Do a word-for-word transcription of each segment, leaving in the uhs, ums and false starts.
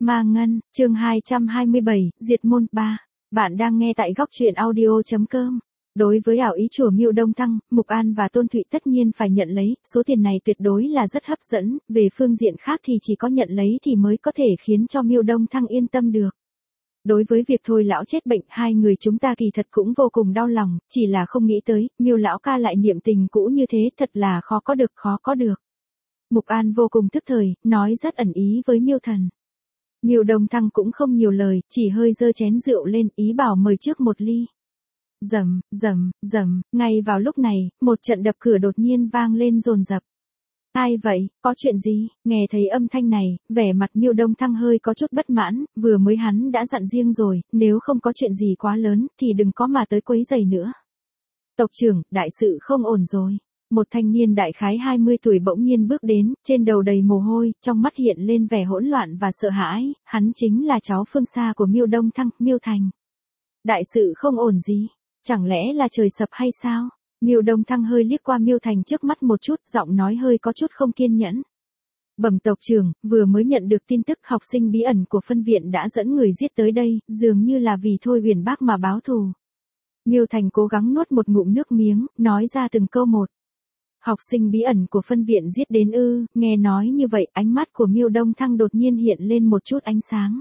Ma Ngân, chương hai trăm hai mươi bảy, Diệt môn ba. Bạn đang nghe tại góc truyện audio.com. Đối với ảo ý chùa Miêu Đông Thăng, Mục An và Tôn Thụy tất nhiên phải nhận lấy, số tiền này tuyệt đối là rất hấp dẫn, về phương diện khác thì chỉ có nhận lấy thì mới có thể khiến cho Miêu Đông Thăng yên tâm được. Đối với việc Thôi lão chết bệnh, hai người chúng ta kỳ thật cũng vô cùng đau lòng, chỉ là không nghĩ tới, Miêu lão ca lại niệm tình cũ như thế, thật là khó có được, khó có được. Mục An vô cùng tức thời, nói rất ẩn ý với Miêu Thần. Miêu Đông Thăng cũng không nhiều lời, chỉ hơi giơ chén rượu lên, ý bảo mời trước một ly. Rầm, rầm, rầm, ngay vào lúc này, một trận đập cửa đột nhiên vang lên dồn dập. Ai vậy, có chuyện gì? Nghe thấy âm thanh này, vẻ mặt Miêu Đông Thăng hơi có chút bất mãn, vừa mới hắn đã dặn riêng rồi, nếu không có chuyện gì quá lớn, thì đừng có mà tới quấy rầy nữa. Tộc trưởng, đại sự không ổn rồi. Một thanh niên đại khái hai mươi tuổi bỗng nhiên bước đến, trên đầu đầy mồ hôi, trong mắt hiện lên vẻ hỗn loạn và sợ hãi, hắn chính là cháu phương xa của Miêu Đông Thăng, Miêu Thành. Đại sự không ổn gì? Chẳng lẽ là trời sập hay sao? Miêu Đông Thăng hơi liếc qua Miêu Thành trước mắt một chút, giọng nói hơi có chút không kiên nhẫn. Bẩm tộc trưởng, vừa mới nhận được tin tức học sinh bí ẩn của phân viện đã dẫn người giết tới đây, dường như là vì Thôi Huyền Bác mà báo thù. Miêu Thành cố gắng nuốt một ngụm nước miếng, nói ra từng câu một. Học sinh bí ẩn của phân viện giết đến ư? Nghe nói như vậy, ánh mắt của Miêu Đông Thăng đột nhiên hiện lên một chút ánh sáng.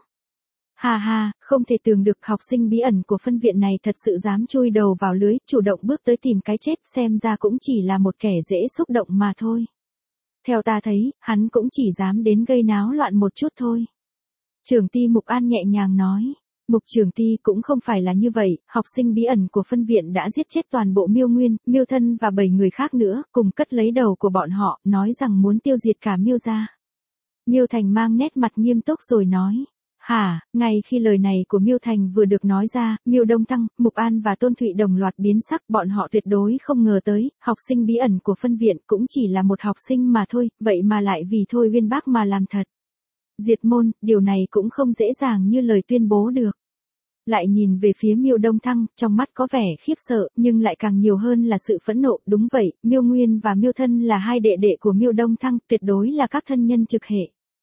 Ha ha, không thể tưởng được học sinh bí ẩn của phân viện này thật sự dám chui đầu vào lưới, chủ động bước tới tìm cái chết, xem ra cũng chỉ là một kẻ dễ xúc động mà thôi. Theo ta thấy, hắn cũng chỉ dám đến gây náo loạn một chút thôi. Trưởng ty Mục An nhẹ nhàng nói. Mục trưởng ty cũng không phải là như vậy, học sinh bí ẩn của phân viện đã giết chết toàn bộ Miêu Nguyên, Miêu Thân và bảy người khác nữa, cùng cất lấy đầu của bọn họ, nói rằng muốn tiêu diệt cả Miêu gia. Miêu Thành mang nét mặt nghiêm túc rồi nói. Hả, ngay khi lời này của Miêu Thành vừa được nói ra, Miêu Đông Thăng, Mục An và Tôn Thụy đồng loạt biến sắc, bọn họ tuyệt đối không ngờ tới, học sinh bí ẩn của phân viện cũng chỉ là một học sinh mà thôi, vậy mà lại vì Thôi Huyền Bác mà làm thật. Diệt môn, điều này cũng không dễ dàng như lời tuyên bố được. Lại nhìn về phía Miêu Đông Thăng, trong mắt có vẻ khiếp sợ, nhưng lại càng nhiều hơn là sự phẫn nộ, đúng vậy, Miêu Nguyên và Miêu Thân là hai đệ đệ của Miêu Đông Thăng, tuyệt đối là các thân nhân trực hệ.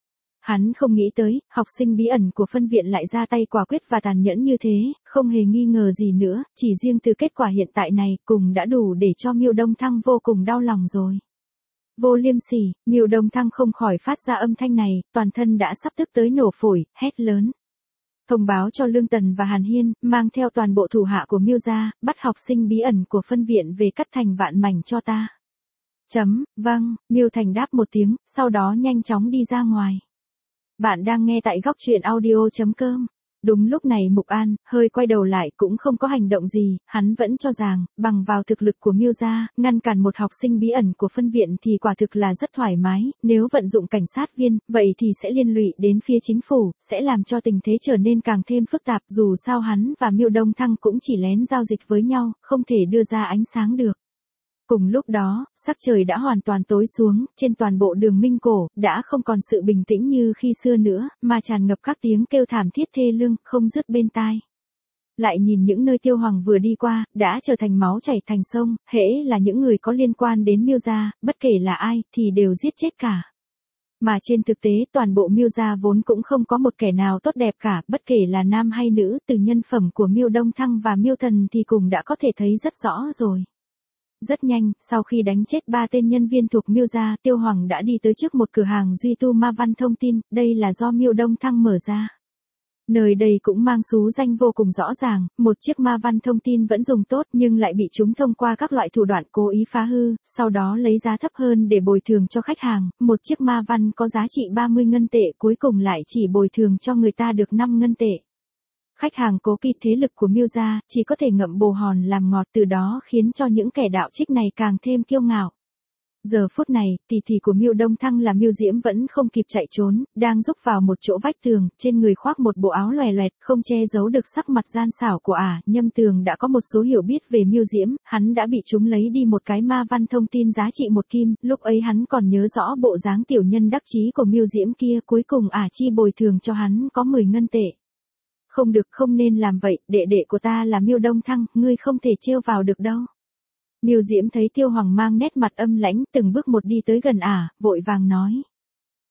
Hắn không nghĩ tới, học sinh bí ẩn của phân viện lại ra tay quả quyết và tàn nhẫn như thế, không hề nghi ngờ gì nữa, chỉ riêng từ kết quả hiện tại này, cùng đã đủ để cho Miêu Đông Thăng vô cùng đau lòng rồi. Vô liêm sỉ, Miêu Đông Thăng không khỏi phát ra âm thanh này, toàn thân đã sắp tức tới nổ phổi, hét lớn. Thông báo cho Lương Tần và Hàn Hiên, mang theo toàn bộ thủ hạ của Miêu gia, bắt học sinh bí ẩn của phân viện về cắt thành vạn mảnh cho ta. Chấm, vâng, Miêu Thành đáp một tiếng, sau đó nhanh chóng đi ra ngoài. Bạn đang nghe tại góc truyện audio.com. Đúng lúc này Mục An, hơi quay đầu lại cũng không có hành động gì, hắn vẫn cho rằng, bằng vào thực lực của Miêu gia, ngăn cản một học sinh bí ẩn của phân viện thì quả thực là rất thoải mái, nếu vận dụng cảnh sát viên, vậy thì sẽ liên lụy đến phía chính phủ, sẽ làm cho tình thế trở nên càng thêm phức tạp, dù sao hắn và Miêu Đông Thăng cũng chỉ lén giao dịch với nhau, không thể đưa ra ánh sáng được. Cùng lúc đó, sắc trời đã hoàn toàn tối xuống, trên toàn bộ đường Minh Cổ, đã không còn sự bình tĩnh như khi xưa nữa, mà tràn ngập các tiếng kêu thảm thiết thê lương, không dứt bên tai. Lại nhìn những nơi Tiêu Hoàng vừa đi qua, đã trở thành máu chảy thành sông, hễ là những người có liên quan đến Miêu gia, bất kể là ai, thì đều giết chết cả. Mà trên thực tế toàn bộ Miêu gia vốn cũng không có một kẻ nào tốt đẹp cả, bất kể là nam hay nữ, từ nhân phẩm của Miêu Đông Thăng và Miêu Thần thì cùng đã có thể thấy rất rõ rồi. Rất nhanh, sau khi đánh chết ba tên nhân viên thuộc Miêu gia, Tiêu Hoàng đã đi tới trước một cửa hàng duy tu ma văn thông tin, đây là do Miêu Đông Thăng mở ra. Nơi đây cũng mang xú danh vô cùng rõ ràng, một chiếc ma văn thông tin vẫn dùng tốt nhưng lại bị chúng thông qua các loại thủ đoạn cố ý phá hư, sau đó lấy giá thấp hơn để bồi thường cho khách hàng, một chiếc ma văn có giá trị ba mươi ngân tệ cuối cùng lại chỉ bồi thường cho người ta được năm ngân tệ. Khách hàng cố kỵ thế lực của Miêu gia, chỉ có thể ngậm bồ hòn làm ngọt, từ đó khiến cho những kẻ đạo trích này càng thêm kiêu ngạo. Giờ phút này, tỷ tỷ của Miêu Đông Thăng là Miêu Diễm vẫn không kịp chạy trốn, đang rúc vào một chỗ vách tường, trên người khoác một bộ áo loè loẹt, không che giấu được sắc mặt gian xảo của ả. Nhâm Tường đã có một số hiểu biết về Miêu Diễm, hắn đã bị chúng lấy đi một cái ma văn thông tin giá trị một kim, lúc ấy hắn còn nhớ rõ bộ dáng tiểu nhân đắc chí của Miêu Diễm kia, cuối cùng ả chi bồi thường cho hắn có mười ngân tệ. Không được, không nên làm vậy, đệ đệ của ta là Miêu Đông Thăng, ngươi không thể trêu vào được đâu. Miêu Diễm thấy Tiêu Hoàng mang nét mặt âm lãnh, từng bước một đi tới gần ả, vội vàng nói.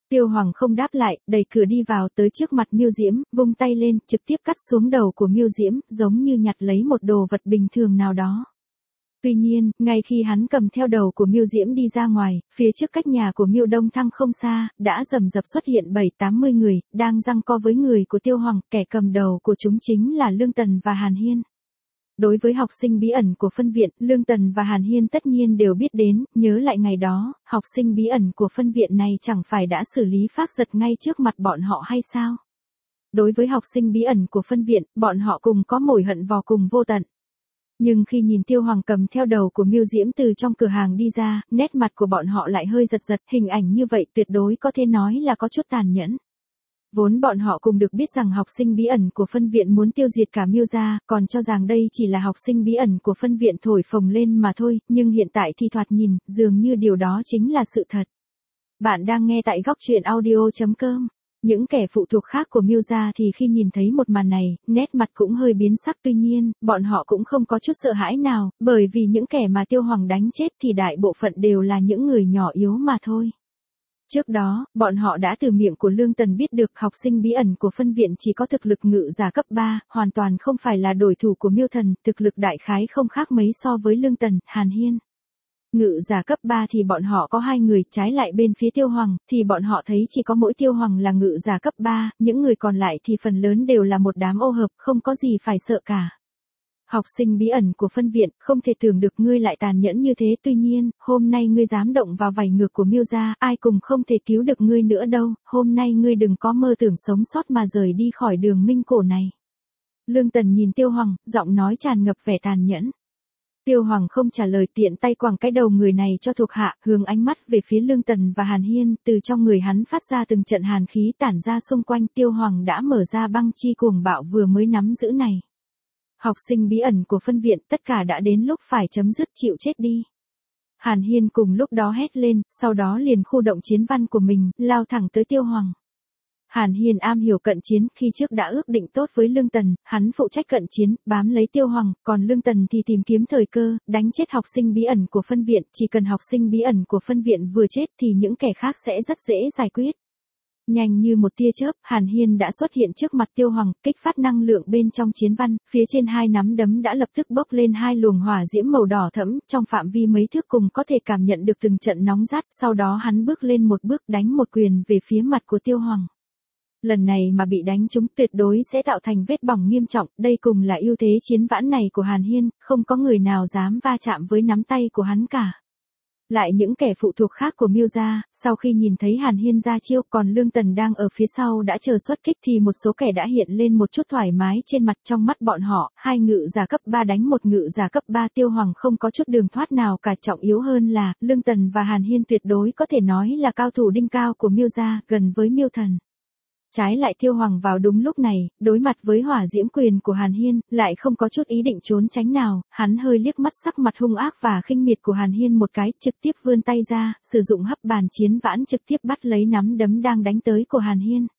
Tiêu Hoàng không đáp lại, đẩy cửa đi vào tới trước mặt Miêu Diễm, vung tay lên, trực tiếp cắt xuống đầu của Miêu Diễm, giống như nhặt lấy một đồ vật bình thường nào đó. Tuy nhiên, ngay khi hắn cầm theo đầu của Miêu Diễm đi ra ngoài, phía trước cách nhà của Miêu Đông Thăng không xa, đã rầm rập xuất hiện bảy tám mươi người, đang giằng co với người của Tiêu Hoàng, kẻ cầm đầu của chúng chính là Lương Tần và Hàn Hiên. Đối với học sinh bí ẩn của phân viện, Lương Tần và Hàn Hiên tất nhiên đều biết đến, nhớ lại ngày đó, học sinh bí ẩn của phân viện này chẳng phải đã xử lý phác giật ngay trước mặt bọn họ hay sao? Đối với học sinh bí ẩn của phân viện, bọn họ cùng có mối hận vò cùng vô tận. Nhưng khi nhìn Tiêu Hoàng cầm theo đầu của Miêu Diễm từ trong cửa hàng đi ra, nét mặt của bọn họ lại hơi giật giật, hình ảnh như vậy tuyệt đối có thể nói là có chút tàn nhẫn. Vốn bọn họ cùng được biết rằng học sinh bí ẩn của phân viện muốn tiêu diệt cả Miêu gia, còn cho rằng đây chỉ là học sinh bí ẩn của phân viện thổi phồng lên mà thôi, nhưng hiện tại thì thoạt nhìn, dường như điều đó chính là sự thật. Bạn đang nghe tại góc truyện audio chấm com. Những kẻ phụ thuộc khác của Miêu gia thì khi nhìn thấy một màn này, nét mặt cũng hơi biến sắc, tuy nhiên, bọn họ cũng không có chút sợ hãi nào, bởi vì những kẻ mà Tiêu Hoàng đánh chết thì đại bộ phận đều là những người nhỏ yếu mà thôi. Trước đó, bọn họ đã từ miệng của Lương Tần biết được học sinh bí ẩn của phân viện chỉ có thực lực ngự giả cấp ba, hoàn toàn không phải là đối thủ của Miêu Thần, thực lực đại khái không khác mấy so với Lương Tần, Hàn Hiên. Ngự giả cấp ba thì bọn họ có hai người, trái lại bên phía Tiêu Hoàng, thì bọn họ thấy chỉ có mỗi Tiêu Hoàng là ngự giả cấp ba, những người còn lại thì phần lớn đều là một đám ô hợp, không có gì phải sợ cả. Học sinh bí ẩn của phân viện, không thể tưởng được ngươi lại tàn nhẫn như thế, tuy nhiên, hôm nay ngươi dám động vào vảy ngược của Miêu gia, ai cùng không thể cứu được ngươi nữa đâu, hôm nay ngươi đừng có mơ tưởng sống sót mà rời đi khỏi đường minh cổ này. Lương Tần nhìn Tiêu Hoàng, giọng nói tràn ngập vẻ tàn nhẫn. Tiêu Hoàng không trả lời, tiện tay quẳng cái đầu người này cho thuộc hạ, hướng ánh mắt về phía Lương Tần và Hàn Hiên, từ trong người hắn phát ra từng trận hàn khí tản ra xung quanh. Tiêu Hoàng đã mở ra băng chi cuồng bạo vừa mới nắm giữ này. Học sinh bí ẩn của phân viện, tất cả đã đến lúc phải chấm dứt, chịu chết đi. Hàn Hiên cùng lúc đó hét lên, sau đó liền khu động chiến văn của mình, lao thẳng tới Tiêu Hoàng. Hàn Hiên am hiểu cận chiến, khi trước đã ước định tốt với Lương Tần, hắn phụ trách cận chiến, bám lấy Tiêu Hoàng, còn Lương Tần thì tìm kiếm thời cơ, đánh chết học sinh bí ẩn của phân viện, chỉ cần học sinh bí ẩn của phân viện vừa chết thì những kẻ khác sẽ rất dễ giải quyết. Nhanh như một tia chớp, Hàn Hiên đã xuất hiện trước mặt Tiêu Hoàng, kích phát năng lượng bên trong chiến văn, phía trên hai nắm đấm đã lập tức bốc lên hai luồng hỏa diễm màu đỏ thẫm, trong phạm vi mấy thước cùng có thể cảm nhận được từng trận nóng rát, sau đó hắn bước lên một bước đánh một quyền về phía mặt của Tiêu Hoàng. Lần này mà bị đánh trúng tuyệt đối sẽ tạo thành vết bỏng nghiêm trọng, đây cùng là ưu thế chiến vãn này của Hàn Hiên, không có người nào dám va chạm với nắm tay của hắn cả. Lại những kẻ phụ thuộc khác của Miêu gia, sau khi nhìn thấy Hàn Hiên ra chiêu, còn Lương Tần đang ở phía sau đã chờ xuất kích thì một số kẻ đã hiện lên một chút thoải mái trên mặt. Trong mắt bọn họ, hai ngự giả cấp ba đánh một ngự giả cấp ba, Tiêu Hoàng không có chút đường thoát nào cả, trọng yếu hơn là, Lương Tần và Hàn Hiên tuyệt đối có thể nói là cao thủ đỉnh cao của Miêu gia, gần với Miêu Thần. Trái lại Tiêu Hoàng vào đúng lúc này, đối mặt với hỏa diễm quyền của Hàn Hiên, lại không có chút ý định trốn tránh nào, hắn hơi liếc mắt sắc mặt hung ác và khinh miệt của Hàn Hiên một cái, trực tiếp vươn tay ra, sử dụng hấp bàn chiến vãn trực tiếp bắt lấy nắm đấm đang đánh tới của Hàn Hiên.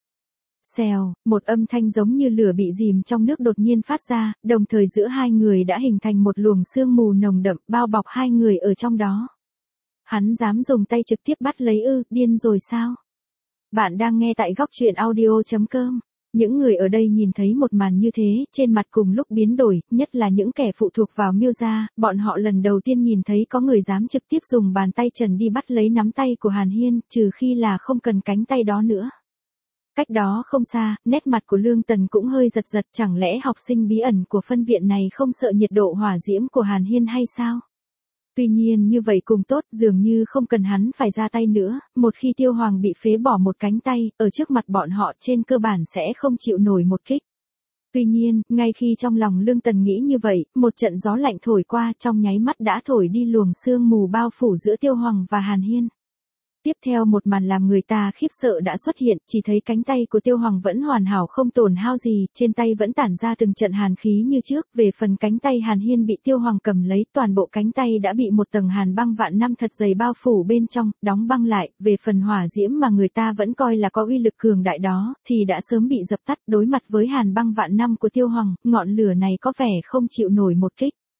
Xèo, một âm thanh giống như lửa bị dìm trong nước đột nhiên phát ra, đồng thời giữa hai người đã hình thành một luồng sương mù nồng đậm, bao bọc hai người ở trong đó. Hắn dám dùng tay trực tiếp bắt lấy ư, điên rồi sao? Bạn đang nghe tại góc truyện audio chấm com. Những người ở đây nhìn thấy một màn như thế, trên mặt cùng lúc biến đổi, nhất là những kẻ phụ thuộc vào Miêu gia, bọn họ lần đầu tiên nhìn thấy có người dám trực tiếp dùng bàn tay trần đi bắt lấy nắm tay của Hàn Hiên, trừ khi là không cần cánh tay đó nữa. Cách đó không xa, nét mặt của Lương Tần cũng hơi giật giật, chẳng lẽ học sinh bí ẩn của phân viện này không sợ nhiệt độ hỏa diễm của Hàn Hiên hay sao? Tuy nhiên như vậy cùng tốt, dường như không cần hắn phải ra tay nữa, một khi Tiêu Hoàng bị phế bỏ một cánh tay, ở trước mặt bọn họ trên cơ bản sẽ không chịu nổi một kích. Tuy nhiên, ngay khi trong lòng Lương Tần nghĩ như vậy, một trận gió lạnh thổi qua, trong nháy mắt đã thổi đi luồng sương mù bao phủ giữa Tiêu Hoàng và Hàn Hiên. Tiếp theo một màn làm người ta khiếp sợ đã xuất hiện, chỉ thấy cánh tay của Tiêu Hoàng vẫn hoàn hảo không tổn hao gì, trên tay vẫn tản ra từng trận hàn khí như trước, về phần cánh tay Hàn Hiên bị Tiêu Hoàng cầm lấy, toàn bộ cánh tay đã bị một tầng hàn băng vạn năm thật dày bao phủ bên trong, đóng băng lại, về phần hỏa diễm mà người ta vẫn coi là có uy lực cường đại đó, thì đã sớm bị dập tắt. Đối mặt với hàn băng vạn năm của Tiêu Hoàng, ngọn lửa này có vẻ không chịu nổi một kích.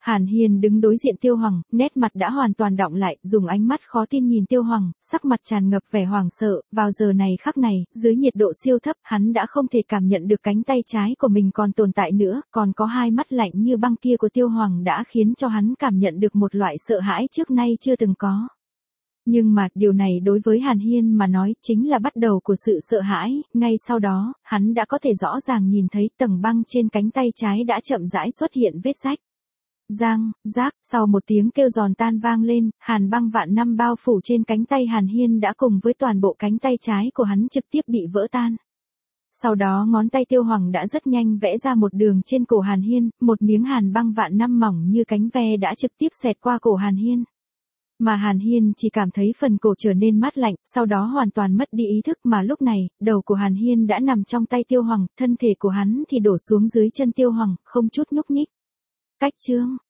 Hàn Hiên đứng đối diện Tiêu Hoàng, nét mặt đã hoàn toàn đọng lại, dùng ánh mắt khó tin nhìn Tiêu Hoàng, sắc mặt tràn ngập vẻ hoảng sợ, vào giờ này khắc này, dưới nhiệt độ siêu thấp, hắn đã không thể cảm nhận được cánh tay trái của mình còn tồn tại nữa, còn có hai mắt lạnh như băng kia của Tiêu Hoàng đã khiến cho hắn cảm nhận được một loại sợ hãi trước nay chưa từng có. Nhưng mà, điều này đối với Hàn Hiên mà nói, chính là bắt đầu của sự sợ hãi, ngay sau đó, hắn đã có thể rõ ràng nhìn thấy tầng băng trên cánh tay trái đã chậm rãi xuất hiện vết rách. Giang, rác, sau một tiếng kêu giòn tan vang lên, hàn băng vạn năm bao phủ trên cánh tay Hàn Hiên đã cùng với toàn bộ cánh tay trái của hắn trực tiếp bị vỡ tan. Sau đó ngón tay Tiêu Hoàng đã rất nhanh vẽ ra một đường trên cổ Hàn Hiên, một miếng hàn băng vạn năm mỏng như cánh ve đã trực tiếp xẹt qua cổ Hàn Hiên. Mà Hàn Hiên chỉ cảm thấy phần cổ trở nên mát lạnh, sau đó hoàn toàn mất đi ý thức, mà lúc này, đầu của Hàn Hiên đã nằm trong tay Tiêu Hoàng, thân thể của hắn thì đổ xuống dưới chân Tiêu Hoàng, không chút nhúc nhích. Cách chương